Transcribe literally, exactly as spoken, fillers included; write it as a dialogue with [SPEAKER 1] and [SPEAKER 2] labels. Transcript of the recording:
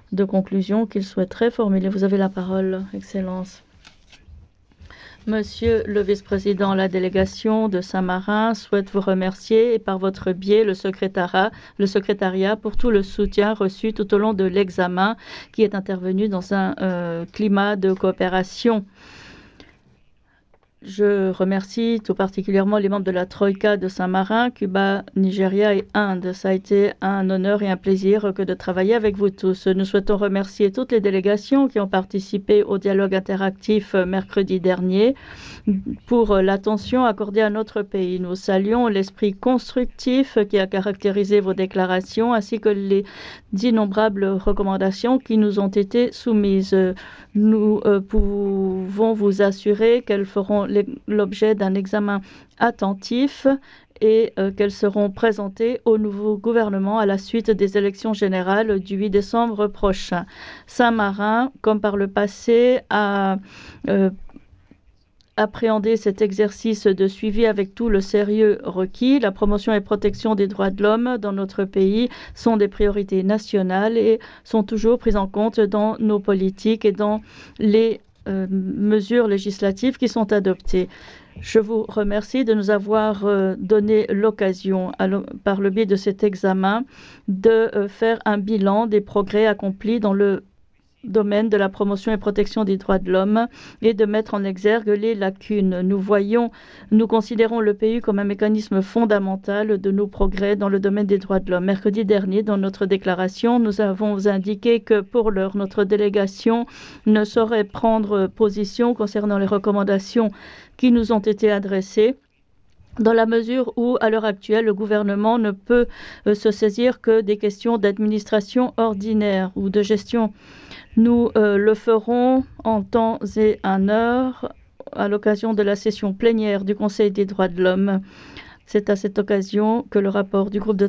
[SPEAKER 1] de conclusion qu'il souhaiterait formuler. Vous avez la parole, Excellence. Monsieur le vice-président, la délégation de Saint-Marin souhaite vous remercier et par votre biais le secrétariat, le secrétariat pour tout le soutien reçu tout au long de l'examen qui est intervenu dans un euh, climat de coopération. Je remercie tout particulièrement les membres de la Troïka de Saint-Marin, Cuba, Nigeria et Inde. Ça a été un honneur et un plaisir que de travailler avec vous tous. Nous souhaitons remercier toutes les délégations qui ont participé au dialogue interactif mercredi dernier pour l'attention accordée à notre pays. Nous saluons l'esprit constructif qui a caractérisé vos déclarations ainsi que les d'innombrables recommandations qui nous ont été soumises. Nous euh, pouvons vous assurer qu'elles feront l'objet d'un examen attentif et euh, qu'elles seront présentées au nouveau gouvernement à la suite des élections générales du huit décembre prochain. Saint-Marin, comme par le passé, a euh, appréhender cet exercice de suivi avec tout le sérieux requis. La promotion et protection des droits de l'homme dans notre pays sont des priorités nationales et sont toujours prises en compte dans nos politiques et dans les euh, mesures législatives qui sont adoptées. Je vous remercie de nous avoir euh, donné l'occasion, par le biais de cet examen, de euh, faire un bilan des progrès accomplis dans le domaine de la promotion et protection des droits de l'homme et de mettre en exergue les lacunes. Nous voyons, nous considérons le P U comme un mécanisme fondamental de nos progrès dans le domaine des droits de l'homme. Mercredi dernier, dans notre déclaration, nous avons indiqué que pour l'heure, notre délégation ne saurait prendre position concernant les recommandations qui nous ont été adressées, dans la mesure où, à l'heure actuelle, le gouvernement ne peut euh, se saisir que des questions d'administration ordinaire ou de gestion. Nous euh, le ferons en temps et en heure à l'occasion de la session plénière du Conseil des droits de l'homme. C'est à cette occasion que le rapport du groupe de